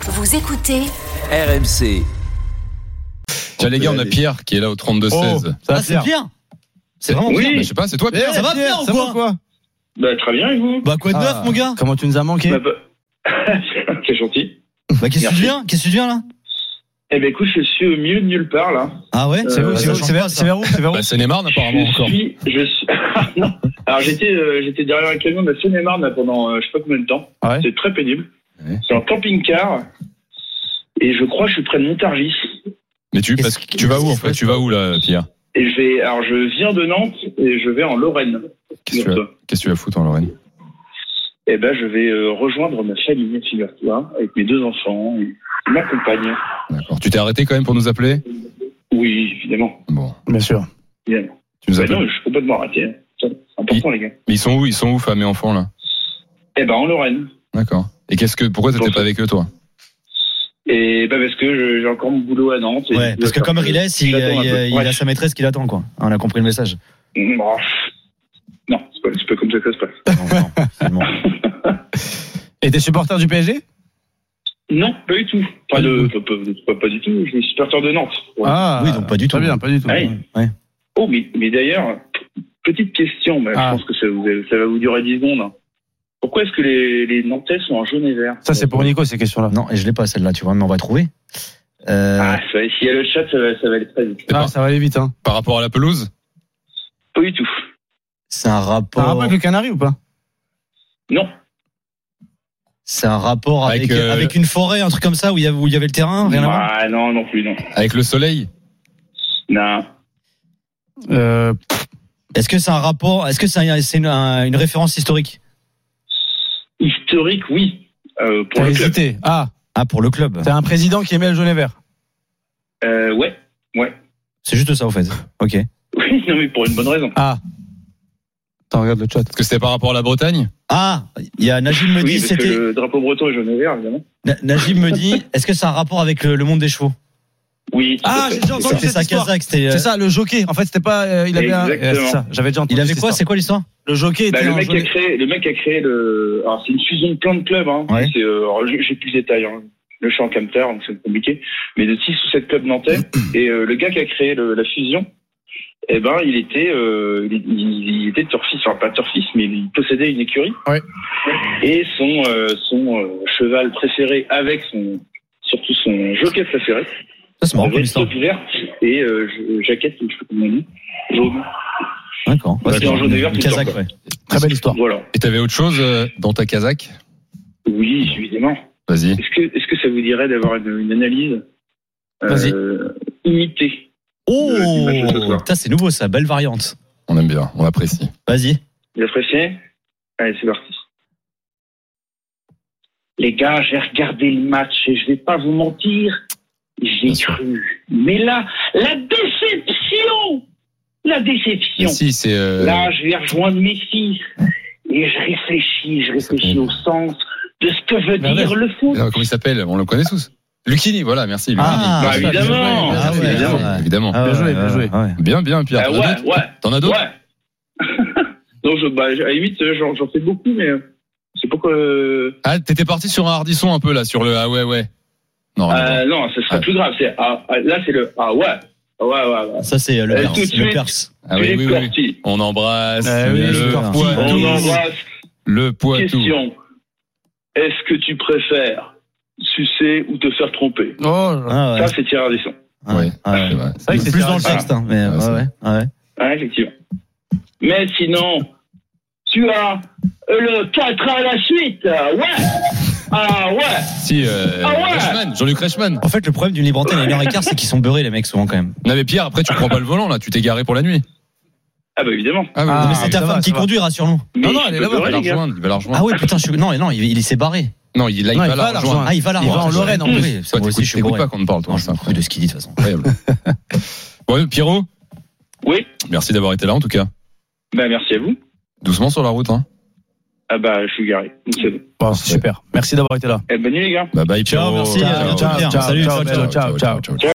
Vous écoutez RMC. Tiens les gars, on a Pierre qui est là au 32-16. C'est Pierre. C'est vraiment Pierre. Je sais pas, c'est toi Pierre. Ça va Pierre ou quoi? Bah très bien et vous? Bah quoi de neuf mon gars? Comment tu nous as manqué? C'est gentil. Bah qu'est-ce que tu viens? Qu'est-ce que tu viens là? Eh ben écoute, je suis au milieu de nulle part là. Ah ouais? C'est vers où? Bah Seine-et-Marne apparemment encore. Je suis non. Alors j'étais derrière un camion de Seine-et-Marne là, pendant je sais pas combien de temps. Ouais. C'était très pénible. Ouais. C'est un camping-car et je crois que je suis près de Montargis. Mais tu vas où en fait? Tu vas où là Pierre? Et je viens de Nantes et je vais en Lorraine. Qu'est-ce que tu vas foutre en Lorraine? Eh ben je vais rejoindre ma famille, figure-toi, avec mes 2 enfants, et ma compagne. D'accord. Tu t'es arrêté quand même pour nous appeler? Oui, évidemment. Bon. Bien sûr. Évidemment. Tu nous Bah appelles? non, je suis complètement arrêté. C'est important les gars. Mais ils sont où femmes et enfants là? Eh ben en Lorraine. D'accord. Et pourquoi t'étais pas avec eux toi? Et bah parce que j'ai encore mon boulot à Nantes. Ouais, parce que comme Riles, il a sa maîtresse qui l'attend quoi. On a compris le message. Non, c'est pas comme ça que ça se passe. Non, Et t'es supporter du PSG? Non, pas du tout. Pas du tout. Je suis supporter de Nantes. Ouais. Ah, oui, donc pas du tout. Très bien, pas du tout. Ouais. Ouais. Oh, mais d'ailleurs, petite question, mais je pense que ça va vous durer 10 secondes. Pourquoi est-ce que les Nantais sont en jaune et vert? Ça, c'est pour Nico, ces questions-là. Non, et je l'ai pas celle-là, tu vois, mais on va trouver. S'il y a le chat, ça va aller très vite. Ça va aller vite, hein. Par rapport à la pelouse? Pas du tout. C'est un rapport. T'as un rapport avec le Canari ou pas? Non. C'est un rapport avec une forêt, un truc comme ça, où il y avait le terrain, rien à voir. Ah non plus, non. Avec le soleil? Non. Est-ce que c'est un rapport? Est-ce que c'est une référence historique? Historique, oui. Pour T'as le club. hésité. Ah, pour le club. t'as un président qui aimait le jaune et vert. Ouais. C'est juste ça, au fait. Ok. Oui, non, mais pour une bonne raison. Ah. Attends, regarde le chat. Est-ce que c'était par rapport à la Bretagne? Ah, il y a Najib me dit, Oui, parce que le drapeau breton est jaune et vert, évidemment. Najib me dit, est-ce que c'est un rapport avec le monde des chevaux? Oui. Ah, j'ai déjà entendu C'était cette ça, histoire. Kazakh, c'était. C'est ça, le jockey. En fait, c'était pas. Il avait Exactement. c'est ça. J'avais déjà entendu. Il avait cette quoi? histoire. C'est quoi l'histoire? Le jockey était Le en mec jaune. le mec a créé le. Alors c'est une fusion de plein de clubs. Hein. Ouais. C'est, alors, j'ai plus de détails. Hein. Le champ Camter, donc c'est compliqué. Mais de 6 ou 7 clubs nantais. Et le gars qui a créé la fusion, eh ben il était turfiste, enfin pas turfiste, mais il possédait une écurie. Ouais. Et son cheval préféré avec surtout son jockey préféré. Ça, c'est marrant comme Avait histoire. top vert et jaquette, je sais pas comment on dit, jaune. D'accord. Ouais, c'est en jaune et vert tout le Kazakh, temps, quoi. ouais. Très belle histoire. Voilà. Et t'avais autre chose dans ta casaque? Oui, évidemment. Vas-y. Est-ce que ça vous dirait d'avoir une analyse Vas-y. imitée? Oh, du match de ce soir. ça c'est nouveau, ça, belle variante. On aime bien, on apprécie. Vas-y. Vous appréciez? Allez, c'est parti. Les gars, j'ai regardé le match et je vais pas vous mentir, j'ai Bien sûr. cru. Mais là, la déception! La déception! Mais si, c'est. Là, je vais rejoindre mes fils et je réfléchis au sens de ce que veut dire le foot. Comment il s'appelle? On le connaît tous. Lucchini, voilà, merci. Lucchini. Bah, évidemment. Ah ouais, évidemment. ouais. Évidemment. Ah, Bien joué, ouais, bien joué. ouais. Bien, Pierre. T'en as d'autres? T'en as d'autres? Ouais. Non, à la limite, j'en fais beaucoup, mais c'est pas quoi. Ah, t'étais parti sur un hardisson un peu là, sur le ah ouais. Non, Non, ça serait plus grave. Là, c'est le ouais. Ça c'est le tout de Perse. suite. Le Perse. Ah oui. On embrasse Oui, le on Poitou. On embrasse. Le Poitou. Question. Est-ce que tu préfères sucer ou te faire tromper? Oh, Ah, ouais. Ça, c'est Thierry Ardisson. Ouais, Ouais. c'est vrai. c'est vrai que c'est Plus dans le Thierry. texte, hein, mais Ouais, c'est ouais. Ah, effectivement. Mais sinon, tu as le 4 à la suite. Ouais. Ah ouais. Si, Ah ouais. Reichmann, Jean-Luc Reichmann. En fait, le problème d'une libre antenne à 1h15, c'est qu'ils sont beurrés, les mecs, souvent quand même. Non mais Pierre, après tu prends pas le volant là, tu t'es garé pour la nuit. Ah bah évidemment. Ah, Ah, mais c'est ta ça femme va, qui ça va. conduit, rassure-nous. Mais non, je elle est peux là-bas, il va pleurer, la les gars. rejoindre, il va la rejoindre. Ah ouais, putain, non, il s'est barré. Non, il va la rejoindre. Ah, il va la Il va en rejoindre. Lorraine, en plus. Oui, Toi, moi aussi, je suis t'écoutes bourré. pas quand on parle, toi. Non, C'est je m'en fous de ce qu'il dit, de toute façon. incroyable. Bon, Pierrot, Oui. merci d'avoir été là en tout cas. Bah merci à vous. Doucement sur la route, hein. Ah bah je suis garé. Donc, c'est bon. Bon, c'est super. Merci d'avoir été là. Bonne nuit les gars. Bye bye, Ciao, Pierrot. merci. À bientôt, Pierre. Salut, ciao. ciao.